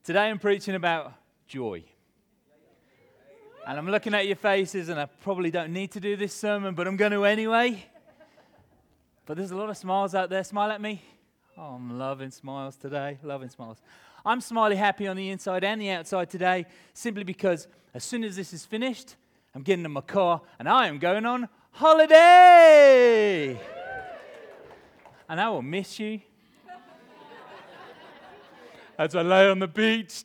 Today I'm preaching about joy. And I'm looking at your faces, and I probably don't need to do this sermon, but I'm going to anyway. But there's a lot of smiles out there. Smile at me. Oh, I'm loving smiles today. Loving smiles. I'm smiley happy on the inside and the outside today, simply because as soon as this is finished, I'm getting in my car, and I am going on holiday. And I will miss you as I lay on the beach.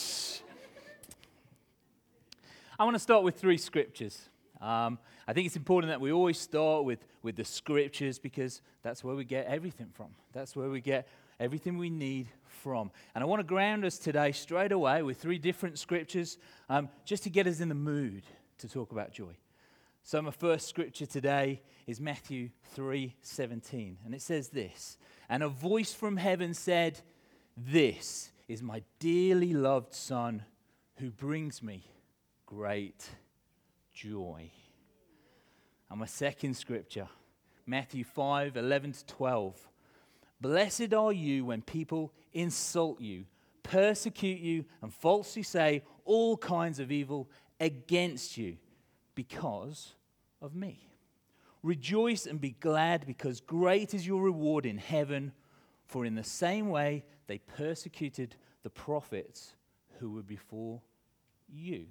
I want to start with 3 scriptures. I think it's important that we always start with the scriptures because that's where we get everything from. That's where we get everything we need from. And I want to ground us today straight away with 3 different scriptures just to get us in the mood to talk about joy. So my first scripture today is Matthew 3:17. And it says this, "And a voice from heaven said, 'This is my dearly loved Son who brings me great joy.'" And my second scripture, Matthew 5:11-12. "Blessed are you when people insult you, persecute you, and falsely say all kinds of evil against you because of me. Rejoice and be glad, because great is your reward in heaven, for in the same way they persecuted the prophets who were before you."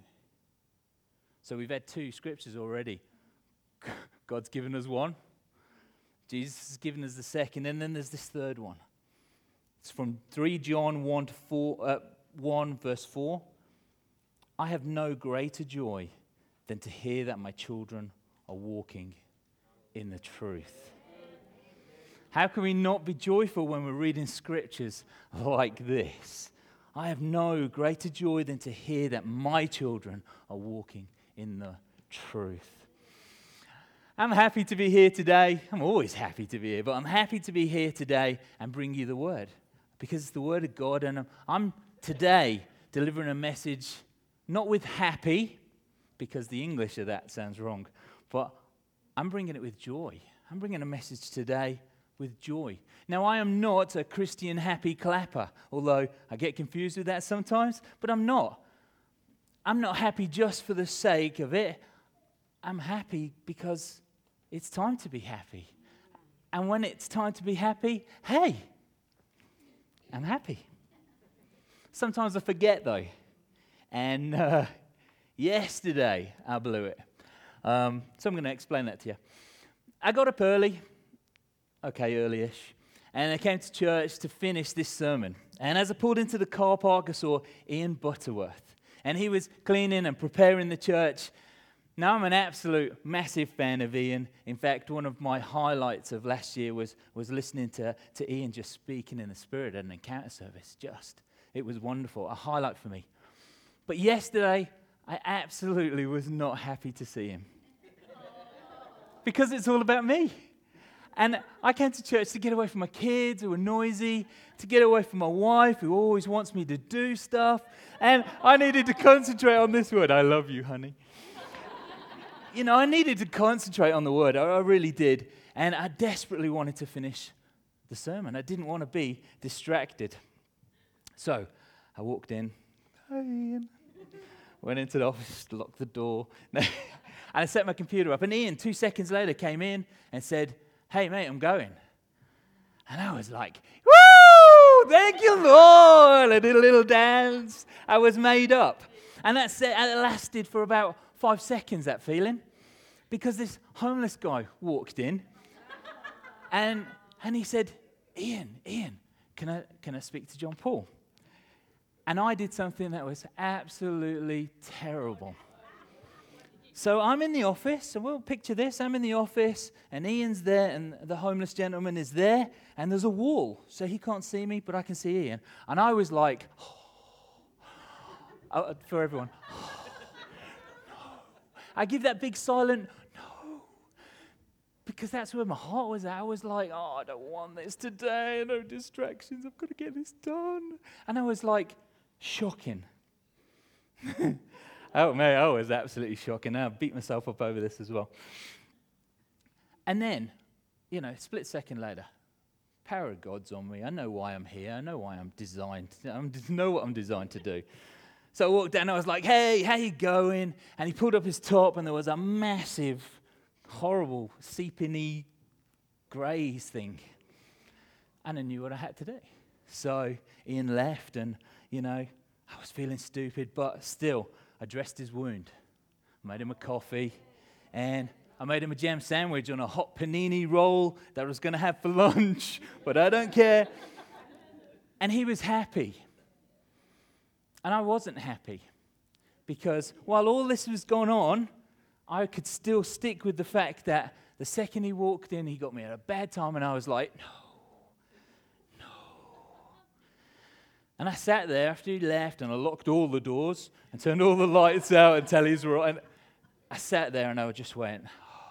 So we've had 2 scriptures already. God's given us one. Jesus has given us the second. And then there's this third one. It's from 3 John 1 verse 4. "I have no greater joy than to hear that my children are walking in the truth." How can we not be joyful when we're reading scriptures like this? I have no greater joy than to hear that my children are walking in the truth. I'm happy to be here today. I'm always happy to be here, but I'm happy to be here today and bring you the word because it's the word of God. And I'm today delivering a message not with happy, because the English of that sounds wrong, but I'm bringing it with joy. I'm bringing a message today with joy. Now, I am not a Christian happy clapper, although I get confused with that sometimes, but I'm not. I'm not happy just for the sake of it. I'm happy because it's time to be happy. And when it's time to be happy, hey, I'm happy. Sometimes I forget, though. And yesterday, I blew it. So I'm going to explain that to you. I got up early, early-ish, and I came to church to finish this sermon. And as I pulled into the car park, I saw Ian Butterworth. And he was cleaning and preparing the church. Now, I'm an absolute massive fan of Ian. In fact, one of my highlights of last year was listening to Ian just speaking in the Spirit at an encounter service. It was wonderful, a highlight for me. But yesterday, I absolutely was not happy to see him. Because it's all about me. And I came to church to get away from my kids who are noisy, to get away from my wife who always wants me to do stuff, and I needed to concentrate on this word. I love you, honey. I needed to concentrate on the word. I really did. And I desperately wanted to finish the sermon. I didn't want to be distracted. So I walked in. Hi, Ian. Went into the office, locked the door. And I set my computer up. And Ian, 2 seconds later, came in and said, "Hey, mate, I'm going." And I was like, woo! Thank you, Lord. I did a little dance. I was made up. And that lasted for about 5 seconds, that feeling. Because this homeless guy walked in. And he said, Ian, can I speak to John Paul? And I did something that was absolutely terrible. So I'm in the office, so we'll picture this. I'm in the office, and Ian's there, and the homeless gentleman is there, and there's a wall, so he can't see me, but I can see Ian. And I was like, for everyone, I give that big silent, no, because that's where my heart was at. I was like, I don't want this today, no distractions, I've got to get this done. And I was like, shocking. Oh, man, I was absolutely shocking. I beat myself up over this as well. And then, a split second later, power of God's on me. I know why I'm here. I know why I'm designed. I know what I'm designed to do. So I walked down and I was like, hey, how you going? And he pulled up his top and there was a massive, horrible, seeping-y graze thing. And I knew what I had to do. So Ian left and, I was feeling stupid, but still, I dressed his wound. Made him a coffee and I made him a jam sandwich on a hot panini roll that I was going to have for lunch, but I don't care. And he was happy. And I wasn't happy because while all this was going on, I could still stick with the fact that the second he walked in, he got me at a bad time, and I was like, no. And I sat there after he left, and I locked all the doors and turned all the lights out and tellies were on. And I sat there and I just went,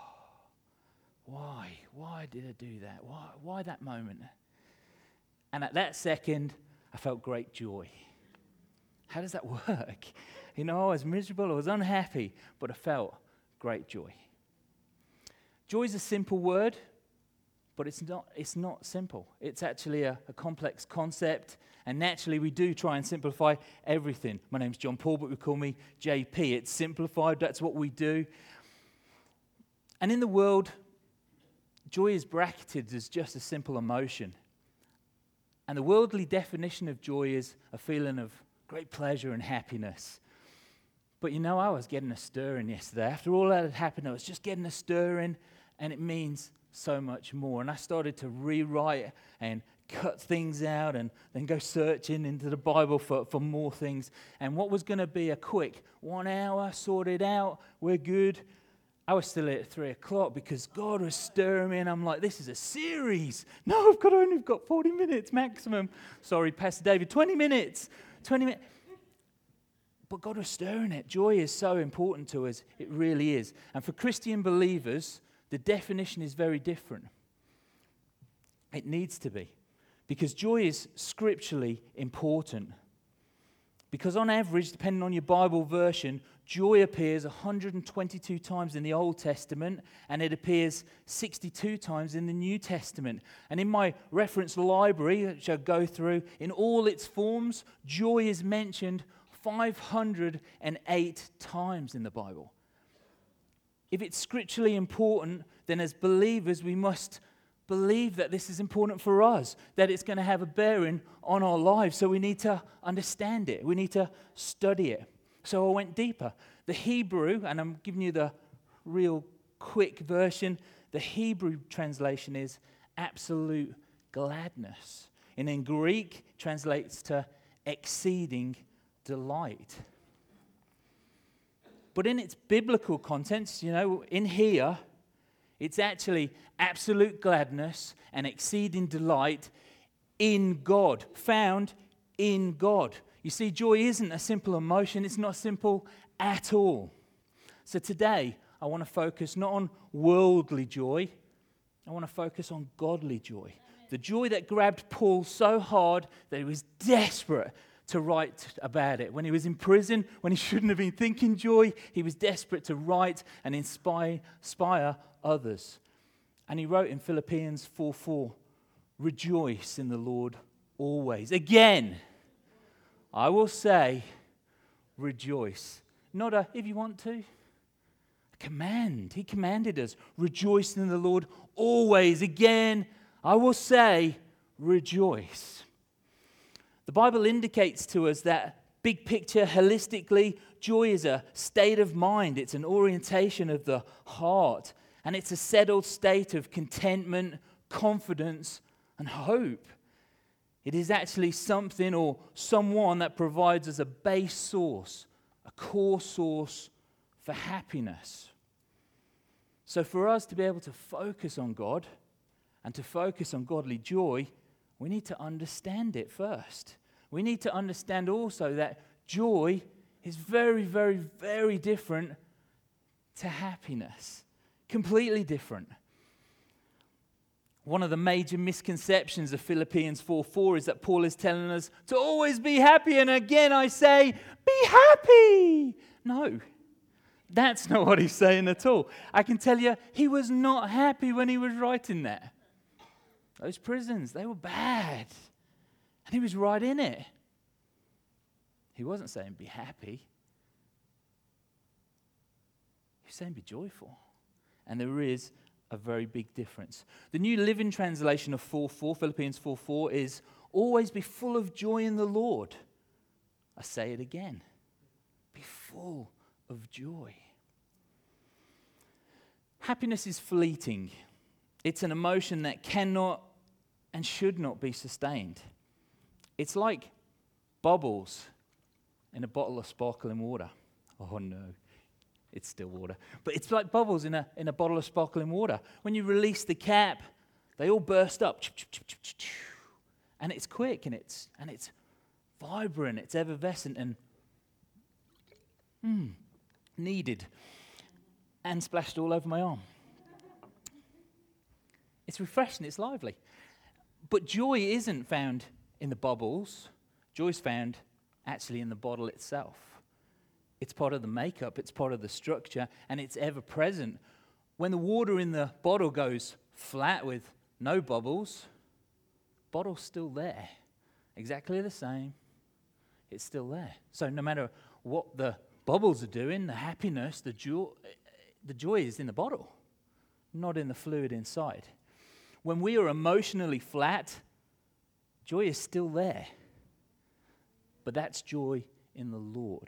why? Why did I do that? Why that moment? And at that second, I felt great joy. How does that work? I was miserable, I was unhappy, but I felt great joy. Joy is a simple word, but it's not simple. It's actually a complex concept, and naturally we do try and simplify everything. My name's John Paul, but we call me JP. It's simplified, that's what we do. And in the world, joy is bracketed as just a simple emotion. And the worldly definition of joy is a feeling of great pleasure and happiness. But I was getting a stirring yesterday. After all that had happened, I was just getting a stirring, and it means so much more. And I started to rewrite and cut things out and then go searching into the Bible for more things. And what was going to be a quick 1 hour, sorted out, we're good, I was still at 3 o'clock because God was stirring me, and I'm like, this is a series. No, I've only got 40 minutes maximum. Sorry, Pastor David, 20 minutes. 20 minutes. But God was stirring it. Joy is so important to us. It really is. And for Christian believers, the definition is very different. It needs to be. Because joy is scripturally important. Because on average, depending on your Bible version, joy appears 122 times in the Old Testament, and it appears 62 times in the New Testament. And in my reference library, which I'll go through, in all its forms, joy is mentioned 508 times in the Bible. If it's scripturally important, then as believers, we must believe that this is important for us, that it's going to have a bearing on our lives. So we need to understand it. We need to study it. So I went deeper. The Hebrew, and I'm giving you the real quick version, the Hebrew translation is absolute gladness. And in Greek, translates to exceeding delight. But in its biblical contents, in here, it's actually absolute gladness and exceeding delight in God, found in God. You see, joy isn't a simple emotion. It's not simple at all. So today, I want to focus not on worldly joy. I want to focus on godly joy. The joy that grabbed Paul so hard that he was desperate to write about it. When he was in prison, when he shouldn't have been thinking joy, he was desperate to write and inspire others. And he wrote in Philippians 4:4, rejoice in the Lord always. Again, I will say, rejoice. Not a, if you want to, a command. He commanded us, rejoice in the Lord always. Again, I will say, rejoice. The Bible indicates to us that big picture, holistically, joy is a state of mind. It's an orientation of the heart. And it's a settled state of contentment, confidence, and hope. It is actually something or someone that provides us a base source, a core source for happiness. So for us to be able to focus on God and to focus on godly joy, we need to understand it first. We need to understand also that joy is very, very, very different to happiness. Completely different. One of the major misconceptions of Philippians 4:4 is that Paul is telling us to always be happy. And again, I say, be happy. No, that's not what he's saying at all. I can tell you, he was not happy when he was writing that. Those prisons, they were bad. And he was right in it. He wasn't saying be happy. He was saying be joyful. And there is a very big difference. The New Living Translation of 4:4, Philippians 4:4, is always be full of joy in the Lord. I say it again. Be full of joy. Happiness is fleeting. It's an emotion that cannot and should not be sustained. It's like bubbles in a bottle of sparkling water. Oh no, it's still water. But it's like bubbles in a bottle of sparkling water. When you release the cap, they all burst up. And it's quick and it's vibrant, it's effervescent and needed. And splashed all over my arm. It's refreshing, it's lively. But joy isn't found in the bubbles. Joy is found actually in the bottle itself. It's part of the makeup, it's part of the structure, and it's ever present. When the water in the bottle goes flat with no bubbles, bottle's still there. Exactly the same. It's still there. So no matter what the bubbles are doing, the happiness, the joy is in the bottle, not in the fluid inside. When we are emotionally flat, joy is still there. But that's joy in the Lord.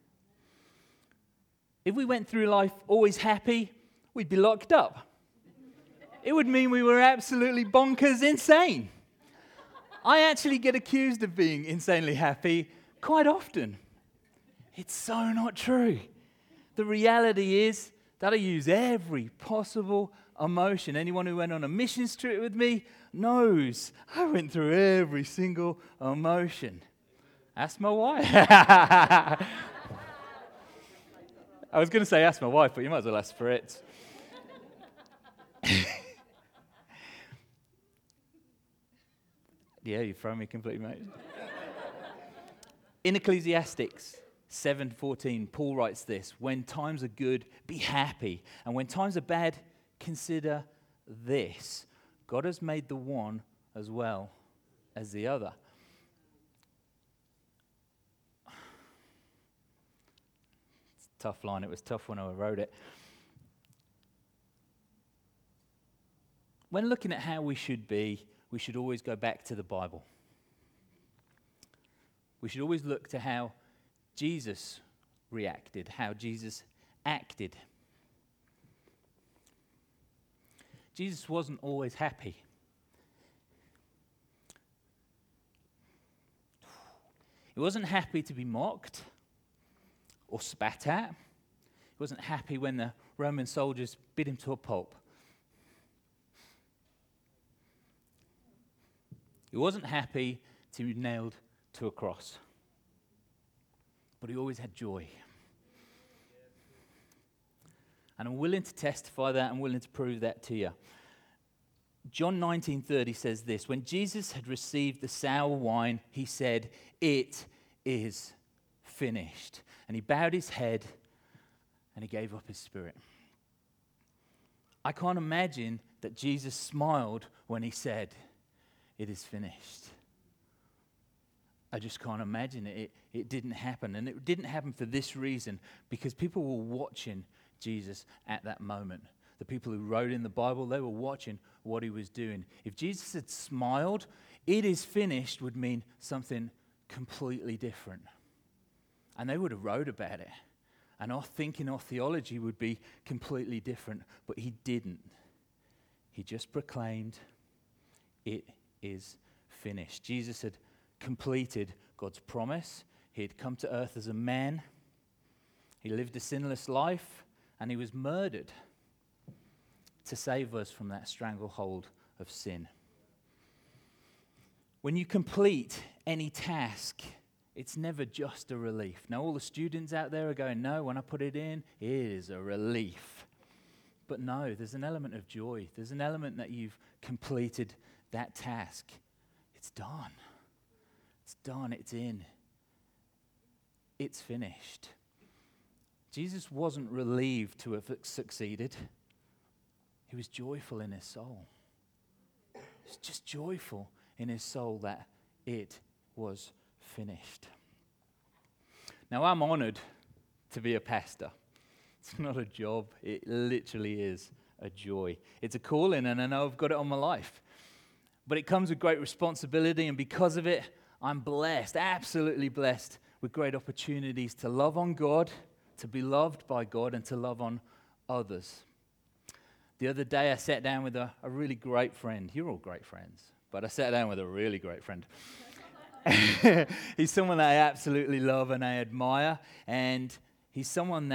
If we went through life always happy, we'd be locked up. It would mean we were absolutely bonkers insane. I actually get accused of being insanely happy quite often. It's so not true. The reality is that I use every possible emotion. Anyone who went on a missions trip with me knows I went through every single emotion. Ask my wife. I was going to say ask my wife, but you might as well ask for it. Yeah, you throw me completely, mate. In Ecclesiastes 7:14, Paul writes this: when times are good, be happy. And when times are bad, consider this: God has made the one as well as the other. It's a tough line. It was tough when I wrote it. When looking at how we should be, we should always go back to the Bible. We should always look to how Jesus reacted, how Jesus acted. Jesus wasn't always happy. He wasn't happy to be mocked or spat at. He wasn't happy when the Roman soldiers beat him to a pulp. He wasn't happy to be nailed to a cross. But he always had joy. And I'm willing to testify that. I'm willing to prove that to you. John 19:30 says this: when Jesus had received the sour wine, he said, "It is finished." And he bowed his head and he gave up his spirit. I can't imagine that Jesus smiled when he said, "It is finished." I just can't imagine it. It didn't happen. And it didn't happen for this reason, because people were watching Jesus at that moment. The people who wrote in the Bible, they were watching what he was doing. If Jesus had smiled, "It is finished" would mean something completely different. And they would have wrote about it. And our thinking, our theology would be completely different. But he didn't. He just proclaimed, "It is finished." Jesus had completed God's promise. He had come to earth as a man. He lived a sinless life, and he was murdered to save us from that stranglehold of sin. When you complete any task, it's never just a relief. Now, all the students out there are going, "No, when I put it in, it is a relief." But no, there's an element of joy. There's an element that you've completed that task. It's done. It's done. It's in. It's finished. Jesus wasn't relieved to have succeeded. He was joyful in his soul. was just joyful in his soul that it was finished. Now, I'm honored to be a pastor. It's not a job. It literally is a joy. It's a calling, and I know I've got it on my life. But it comes with great responsibility, and because of it, I'm blessed, absolutely blessed, with great opportunities to love on God, to be loved by God, and to love on others. The other day, I sat down with a really great friend. You're all great friends, but I sat down with a really great friend. He's someone that I absolutely love and I admire, and he's someone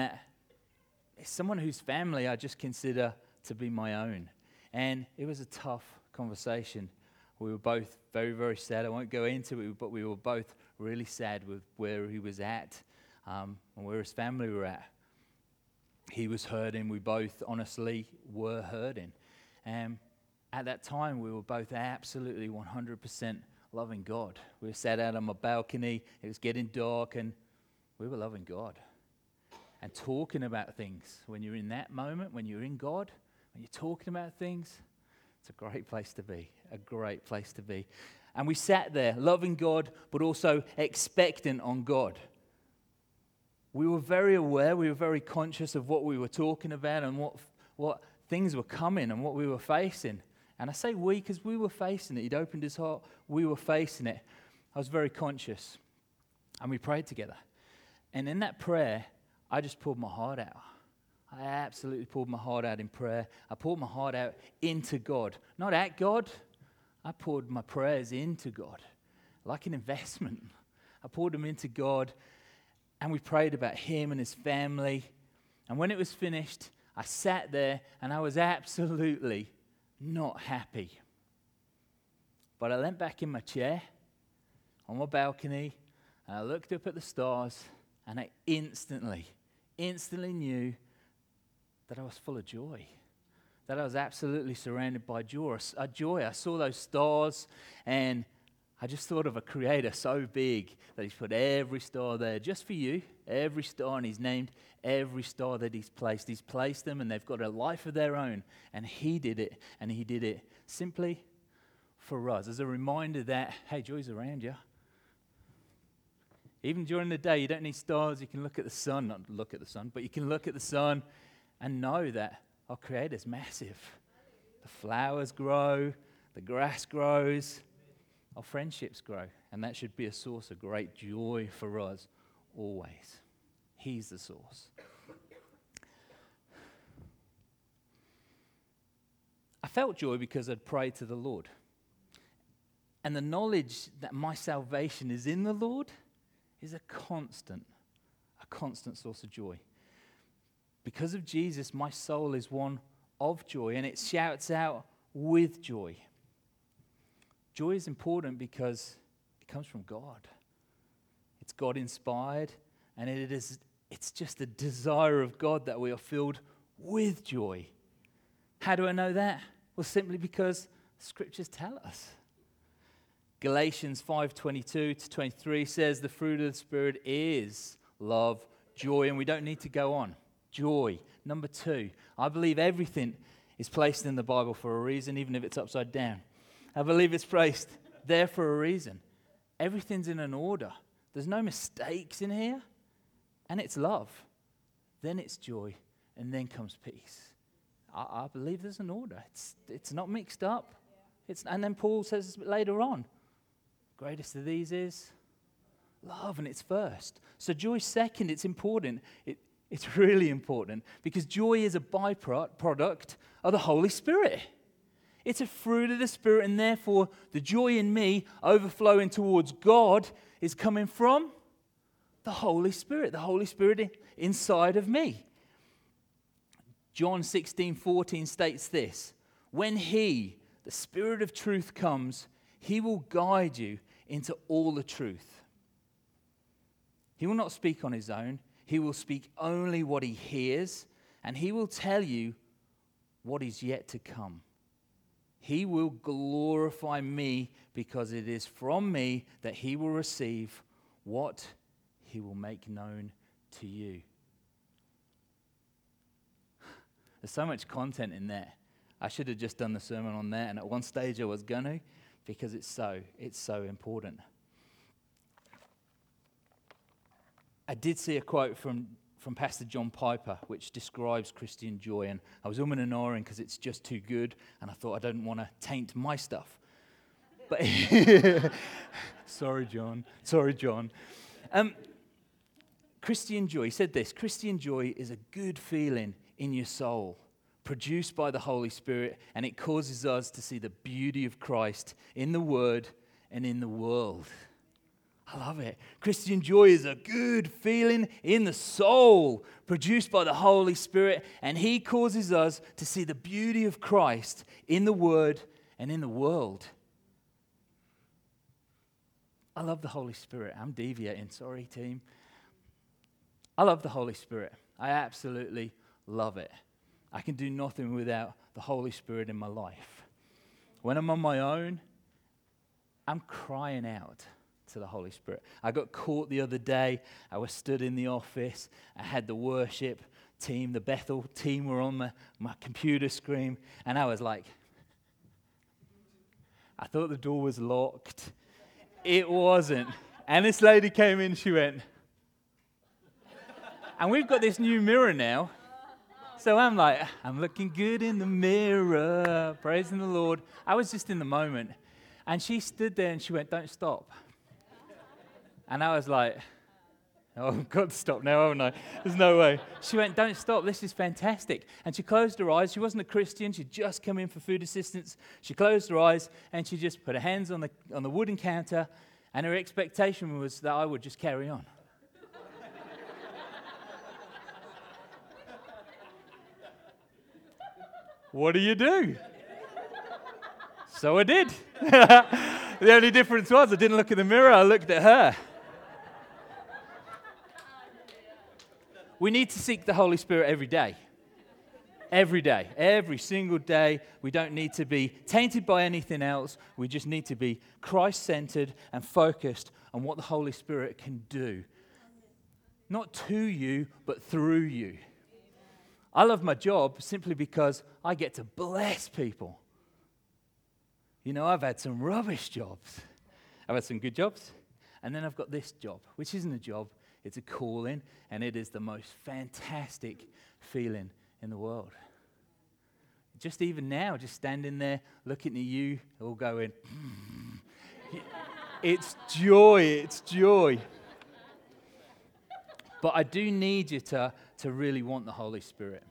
whose family I just consider to be my own. And it was a tough conversation. We were both very, very sad. I won't go into it, but we were both really sad with where he was at and where his family were at. He was hurting. We both honestly were hurting. And at that time, we were both absolutely 100% loving God. We were sat out on my balcony. It was getting dark, and we were loving God and talking about things. When you're in that moment, when you're in God, when you're talking about things, it's a great place to be, a great place to be. And we sat there loving God, but also expectant on God. We were very aware, we were very conscious of what we were talking about and what things were coming and what we were facing. And I say we because we were facing it. He'd opened his heart, we were facing it. I was very conscious. And we prayed together. And in that prayer, I just poured my heart out. I absolutely poured my heart out in prayer. I poured my heart out into God. Not at God. I poured my prayers into God. Like an investment. I poured them into God. And we prayed about him and his family. And when it was finished, I sat there and I was absolutely not happy. But I leant back in my chair on my balcony and I looked up at the stars and I instantly knew that I was full of joy, that I was absolutely surrounded by joy. I saw those stars, and I just thought of a creator so big that he's put every star there just for you, every star, and he's named every star that he's placed. He's placed them, and they've got a life of their own, and he did it simply for us, as a reminder that, hey, joy's around you. Even during the day, you don't need stars. You can look at the sun, not look at the sun, but you can look at the sun and know that our Creator's massive. The flowers grow, the grass grows, our friendships grow, and that should be a source of great joy for us always. He's the source. I felt joy because I'd prayed to the Lord. And the knowledge that my salvation is in the Lord is a constant source of joy. Because of Jesus, my soul is one of joy, and it shouts out with joy. Joy is important because it comes from God. It's God-inspired, and it's just a desire of God that we are filled with joy. How do I know that? Well, simply because the Scriptures tell us. Galatians 5:22-23 says the fruit of the Spirit is love, joy, and we don't need to go on. Joy. Number 2, I believe everything is placed in the Bible for a reason, even if it's upside down. I believe it's placed there for a reason. Everything's in an order. There's no mistakes in here. And it's love. Then it's joy. And then comes peace. I believe there's an order. It's not mixed up. And then Paul says later on, greatest of these is love, and it's first. So joy's second. It's important. It's really important because joy is a byproduct of the Holy Spirit. It's a fruit of the Spirit, and therefore the joy in me overflowing towards God is coming from the Holy Spirit inside of me. John 16:14 states this: when He, the Spirit of truth, comes, He will guide you into all the truth. He will not speak on His own. He will speak only what He hears, and He will tell you what is yet to come. He will glorify me because it is from me that He will receive what He will make known to you. There's so much content in there. I should have just done the sermon on that, and at one stage I was going to, because it's so important. I did see a quote from Pastor John Piper, which describes Christian joy, and I was umming and ahhing because it's just too good, and I thought I don't want to taint my stuff. But sorry, John. Christian joy, he said this: Christian joy is a good feeling in your soul, produced by the Holy Spirit, and it causes us to see the beauty of Christ in the Word and in the world. I love it. Christian joy is a good feeling in the soul, produced by the Holy Spirit, and He causes us to see the beauty of Christ in the Word and in the world. I love the Holy Spirit. I'm deviating, sorry, team. I love the Holy Spirit. I absolutely love it. I can do nothing without the Holy Spirit in my life. When I'm on my own, I'm crying out to the Holy Spirit. I got caught the other day. I was stood in the office. I had the worship team, the Bethel team were on my computer screen, and I was like, I thought the door was locked. It wasn't. And this lady came in, she went, and we've got this new mirror now. So I'm like, I'm looking good in the mirror, praising the Lord. I was just in the moment. And she stood there and she went, don't stop. And I was like, oh, I've got to stop now, haven't I? There's no way. She went, don't stop, this is fantastic. And she closed her eyes. She wasn't a Christian. She'd just come in for food assistance. She closed her eyes and she just put her hands on the wooden counter, and her expectation was that I would just carry on. What do you do? So I did. The only difference was I didn't look in the mirror, I looked at her. We need to seek the Holy Spirit every day. Every day. Every single day. We don't need to be tainted by anything else. We just need to be Christ-centered and focused on what the Holy Spirit can do. Not to you, but through you. I love my job simply because I get to bless people. You know, I've had some rubbish jobs. I've had some good jobs. And then I've got this job, which isn't a job, it's a calling, and it is the most fantastic feeling in the world. Just even now, just standing there, looking at you, all going, It's joy. But I do need you to really want the Holy Spirit.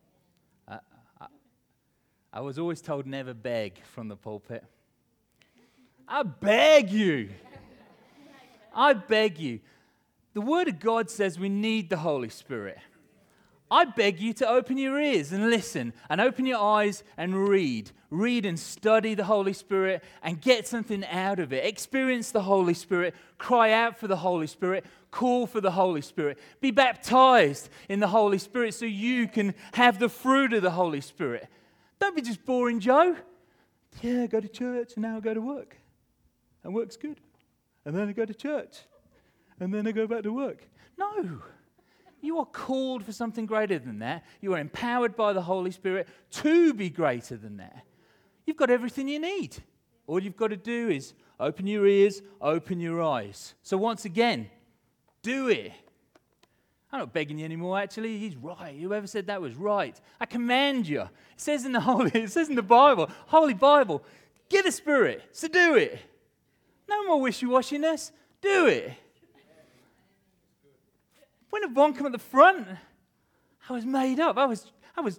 I was always told never beg from the pulpit. I beg you. I beg you. The Word of God says we need the Holy Spirit. I beg you to open your ears and listen, and open your eyes and read. Read and study the Holy Spirit and get something out of it. Experience the Holy Spirit. Cry out for the Holy Spirit. Call for the Holy Spirit. Be baptized in the Holy Spirit so you can have the fruit of the Holy Spirit. Don't be just boring Joe. Yeah, I go to church and now I go to work. And work's good. And then I go to church. And then I go back to work. No. You are called for something greater than that. You are empowered by the Holy Spirit to be greater than that. You've got everything you need. All you've got to do is open your ears, open your eyes. So once again, do it. I'm not begging you anymore, actually. He's right. Whoever said that was right. I command you. It says in the Bible, Holy Bible, get the Spirit, so do it. No more wishy-washiness. Do it. When Yvonne came at the front, I was made up. I was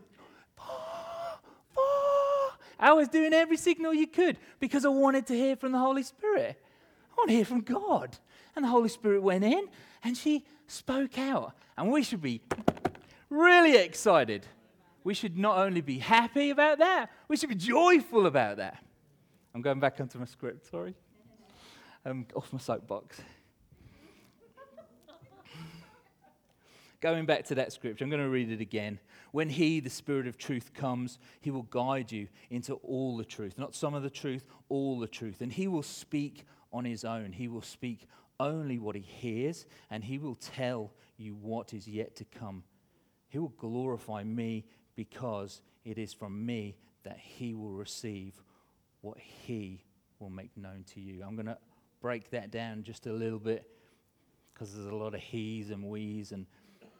doing every signal you could because I wanted to hear from the Holy Spirit. I want to hear from God. And the Holy Spirit went in and she spoke out. And we should be really excited. We should not only be happy about that, we should be joyful about that. I'm going back onto my script, sorry. Off my soapbox. Going back to that scripture, I'm going to read it again. When He, the Spirit of truth, comes, He will guide you into all the truth. Not some of the truth, all the truth. And He will speak on His own. He will speak only what He hears, and He will tell you what is yet to come. He will glorify me because it is from me that he will receive what he will make known to you. I'm going to break that down just a little bit because there's a lot of he's and we's. And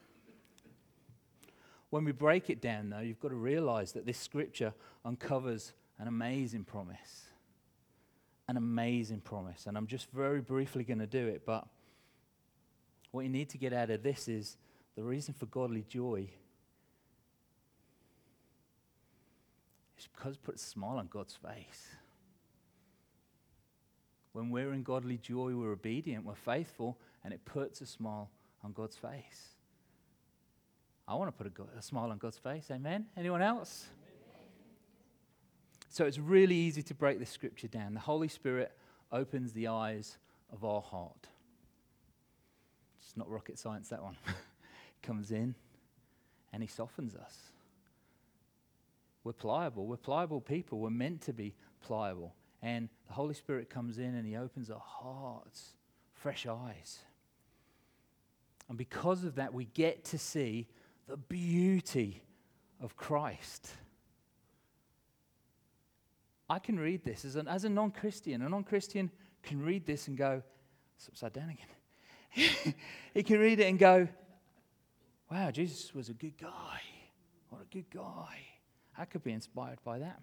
when we break it down, though, you've got to realize that this scripture uncovers an amazing promise. An amazing promise. And I'm just very briefly going to do it, but what you need to get out of this is the reason for godly joy is because it puts a smile on God's face. When we're in godly joy, we're obedient, we're faithful, and it puts a smile on God's face. I want to put a smile on God's face. Amen? Anyone else? Amen. So it's really easy to break this scripture down. The Holy Spirit opens the eyes of our heart. It's not rocket science, that one. Comes in and he softens us. We're pliable people. We're meant to be pliable. And the Holy Spirit comes in and he opens our hearts, fresh eyes. And because of that, we get to see the beauty of Christ. I can read this as a non-Christian. A non-Christian can read this and go, it's upside down again. He can read it and go, wow, Jesus was a good guy. What a good guy. I could be inspired by that.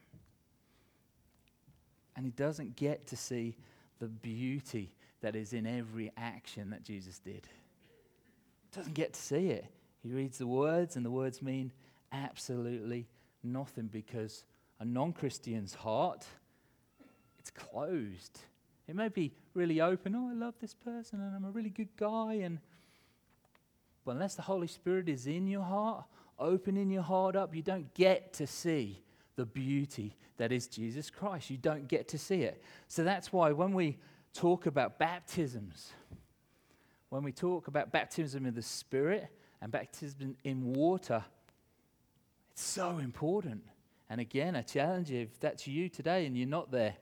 And he doesn't get to see the beauty that is in every action that Jesus did. Doesn't get to see it. He reads the words, and the words mean absolutely nothing because a non-Christian's heart, it's closed. It may be really open. Oh, I love this person, and I'm a really good guy. But unless the Holy Spirit is in your heart, opening your heart up, you don't get to see the beauty that is Jesus Christ. You don't get to see it. So that's why when we talk about baptisms, when we talk about baptism in the Spirit and baptism in water, it's so important. And again, I challenge you, if that's you today and you're not there,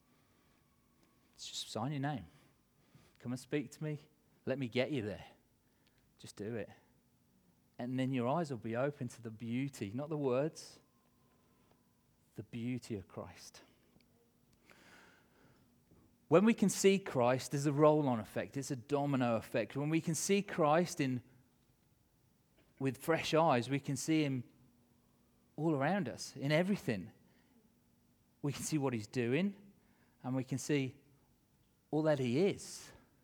just sign your name. Come and speak to me. Let me get you there. Just do it. And then your eyes will be open to the beauty, not the words, the beauty of Christ. When we can see Christ, there's a roll-on effect. It's a domino effect. When we can see Christ with fresh eyes, we can see him all around us, in everything. We can see what he's doing, and we can see all that he is.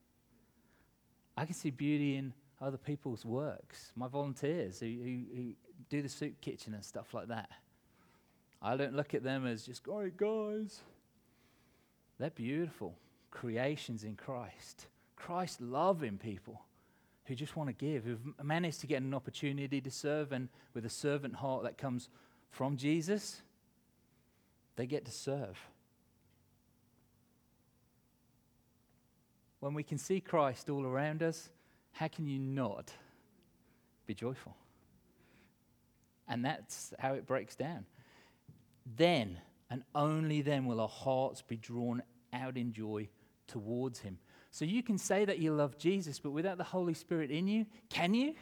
I can see beauty in other people's works, my volunteers who do the soup kitchen and stuff like that. I don't look at them as just, all right, guys. They're beautiful creations in Christ. Christ loving people who just want to give, who've managed to get an opportunity to serve, and with a servant heart that comes from Jesus, they get to serve. When we can see Christ all around us, how can you not be joyful? And that's how it breaks down. Then, and only then, will our hearts be drawn out in joy towards him. So you can say that you love Jesus, but without the Holy Spirit in you, can you?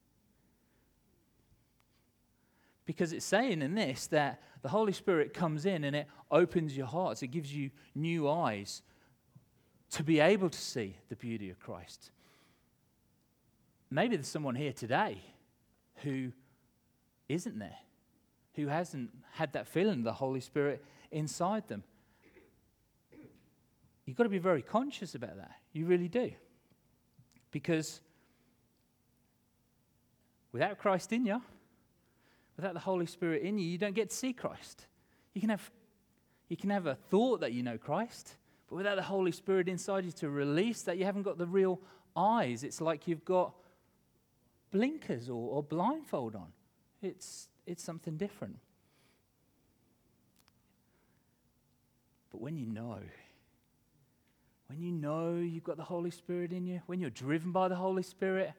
Because it's saying in this that the Holy Spirit comes in and it opens your hearts. It gives you new eyes to be able to see the beauty of Christ. Maybe there's someone here today who isn't there, who hasn't had that feeling of the Holy Spirit inside them. You've got to be very conscious about that. You really do. Because without Christ in you, without the Holy Spirit in you, you don't get to see Christ. You can have a thought that you know Christ, but without the Holy Spirit inside you to release that, you haven't got the real eyes. It's like you've got blinkers or blindfold on. It's something different. But when you know you've got the Holy Spirit in you, when you're driven by the Holy Spirit,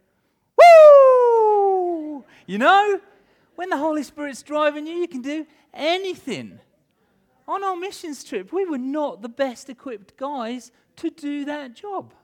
woo! You know, when the Holy Spirit's driving you, you can do anything. On our missions trip, we were not the best equipped guys to do that job.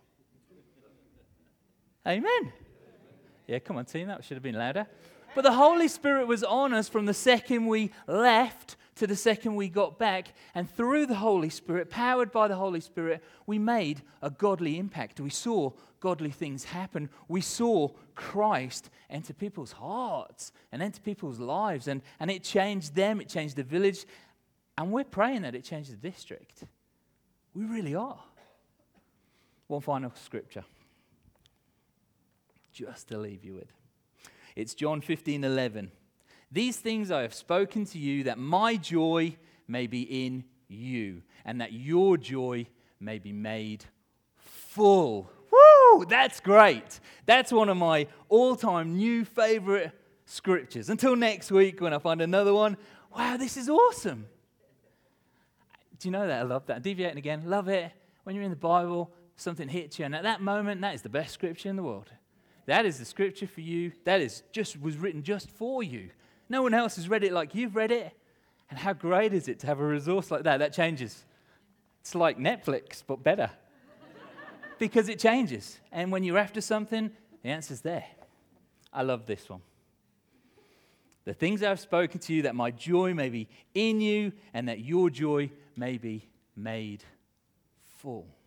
Amen. Yeah, come on, team, that should have been louder. But the Holy Spirit was on us from the second we left to the second we got back. And through the Holy Spirit, powered by the Holy Spirit, we made a godly impact. We saw godly things happen. We saw Christ enter people's hearts and enter people's lives. And it changed them. It changed the village. And we're praying that it changes the district. We really are. One final scripture, just to leave you with. It's John 15:11. These things I have spoken to you, that my joy may be in you, and that your joy may be made full. Woo! That's great. That's one of my all-time new favorite scriptures. Until next week when I find another one. Wow, this is awesome. Do you know that? I love that. Deviating again, love it. When you're in the Bible, something hits you, and at that moment, that is the best scripture in the world. That is the scripture for you. That was written just for you. No one else has read it like you've read it. And how great is it to have a resource like that? That changes. It's like Netflix, but better. Because it changes. And when you're after something, the answer's there. I love this one. The things I have spoken to you, that my joy may be in you, and that your joy may be made full.